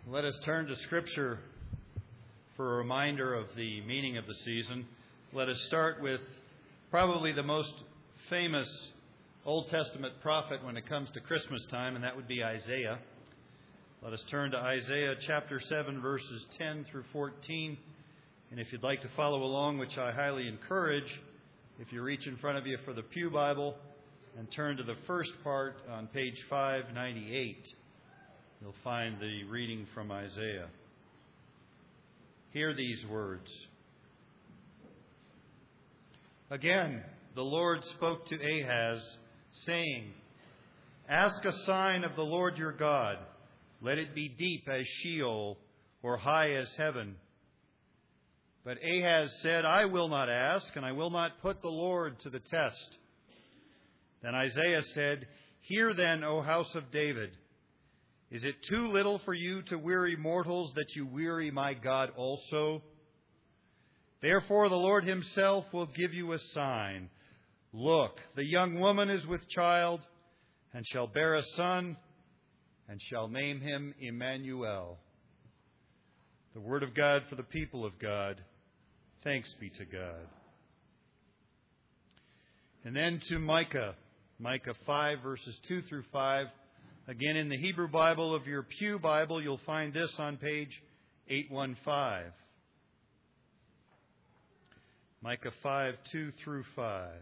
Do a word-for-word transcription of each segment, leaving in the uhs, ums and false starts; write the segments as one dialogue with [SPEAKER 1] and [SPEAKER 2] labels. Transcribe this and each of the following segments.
[SPEAKER 1] Let us turn to Scripture for a reminder of the meaning of the season. Let us start with probably the most famous Old Testament prophet when it comes to Christmas time, and that would be Isaiah. Let us turn to Isaiah chapter seven, verses ten through fourteen. And if you'd like to follow along, which I highly encourage, if you reach in front of you for the Pew Bible and turn to the first part on page five ninety-eight, you'll find the reading from Isaiah. Hear these words. Again, the Lord spoke to Ahaz, saying, Ask a sign of the Lord your God. Let it be deep as Sheol, or high as heaven. But Ahaz said, I will not ask, and I will not put the Lord to the test. Then Isaiah said, Hear then, O house of David. Is it too little for you to weary mortals that you weary my God also? Therefore the Lord himself will give you a sign. Look, the young woman is with child, and shall bear a son, and shall name him Emmanuel. The word of God for the people of God. Thanks be to God. And then to Micah, Micah five, verses two through five. Again, in the Hebrew Bible of your Pew Bible, you'll find this on page eight fifteen. Micah five, two through five.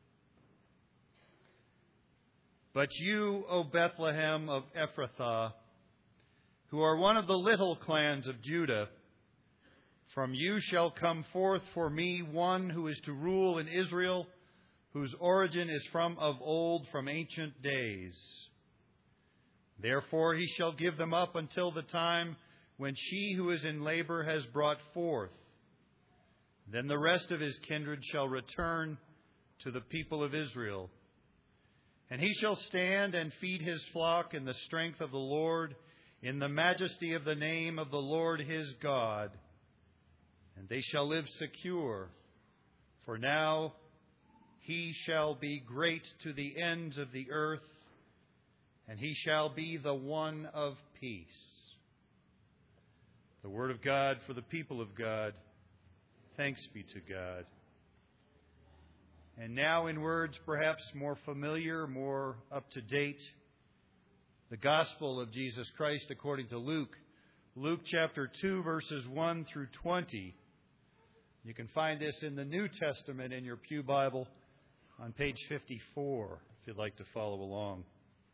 [SPEAKER 1] But you, O Bethlehem of Ephrathah, who are one of the little clans of Judah, from you shall come forth for me one who is to rule in Israel, whose origin is from of old, from ancient days. Therefore he shall give them up until the time when she who is in labor has brought forth. Then the rest of his kindred shall return to the people of Israel. And he shall stand and feed his flock in the strength of the Lord, in the majesty of the name of the Lord his God. And they shall live secure, for now he shall be great to the ends of the earth, and he shall be the one of peace. The word of God for the people of God. Thanks be to God. And now in words perhaps more familiar, more up to date, the gospel of Jesus Christ according to Luke. Luke chapter two, verses one through twenty. You can find this in the New Testament in your Pew Bible on page fifty-four, if you'd like to follow along.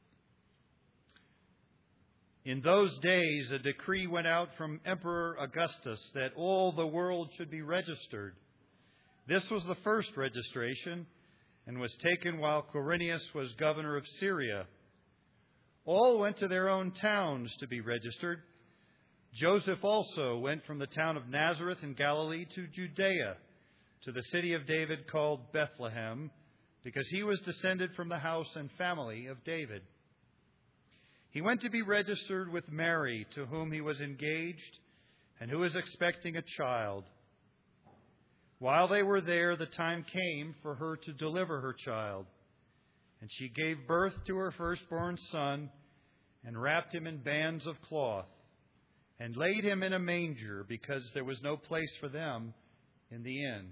[SPEAKER 1] In those days, a decree went out from Emperor Augustus that all the world should be registered. This was the first registration and was taken while Quirinius was governor of Syria. All went to their own towns to be registered. Joseph also went from the town of Nazareth in Galilee to Judea, to the city of David called Bethlehem, because he was descended from the house and family of David. He went to be registered with Mary, to whom he was engaged, and who was expecting a child. While they were there, the time came for her to deliver her child. And she gave birth to her firstborn son, and wrapped him in bands of cloth, and laid him in a manger, because there was no place for them in the inn.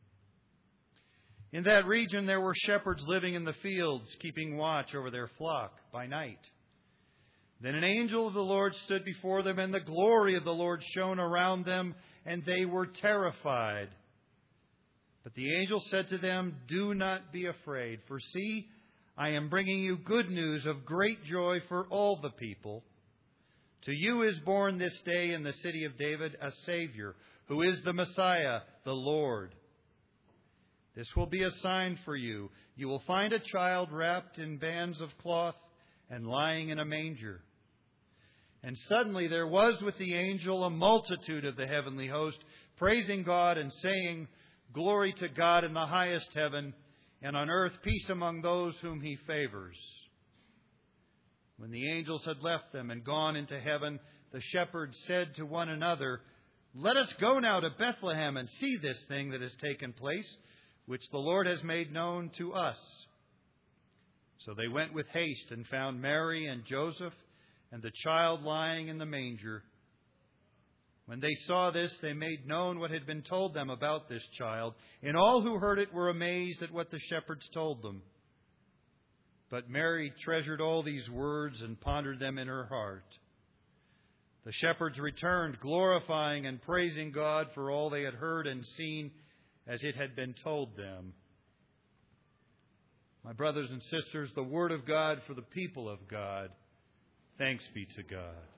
[SPEAKER 1] In that region there were shepherds living in the fields, keeping watch over their flock by night. Then an angel of the Lord stood before them, and the glory of the Lord shone around them, and they were terrified. But the angel said to them, Do not be afraid, for see, I am bringing you good news of great joy for all the people. To you is born this day in the city of David a Savior, who is the Messiah, the Lord. This will be a sign for you. You will find a child wrapped in bands of cloth and lying in a manger. And suddenly there was with the angel a multitude of the heavenly host, praising God and saying, Glory to God in the highest heaven, and on earth peace among those whom he favors. When the angels had left them and gone into heaven, the shepherds said to one another, Let us go now to Bethlehem and see this thing that has taken place, which the Lord has made known to us. So they went with haste and found Mary and Joseph and the child lying in the manger. When they saw this, they made known what had been told them about this child, and all who heard it were amazed at what the shepherds told them. But Mary treasured all these words and pondered them in her heart. The shepherds returned, glorifying and praising God for all they had heard and seen as it had been told them. My brothers and sisters, the word of God for the people of God. Thanks be to God.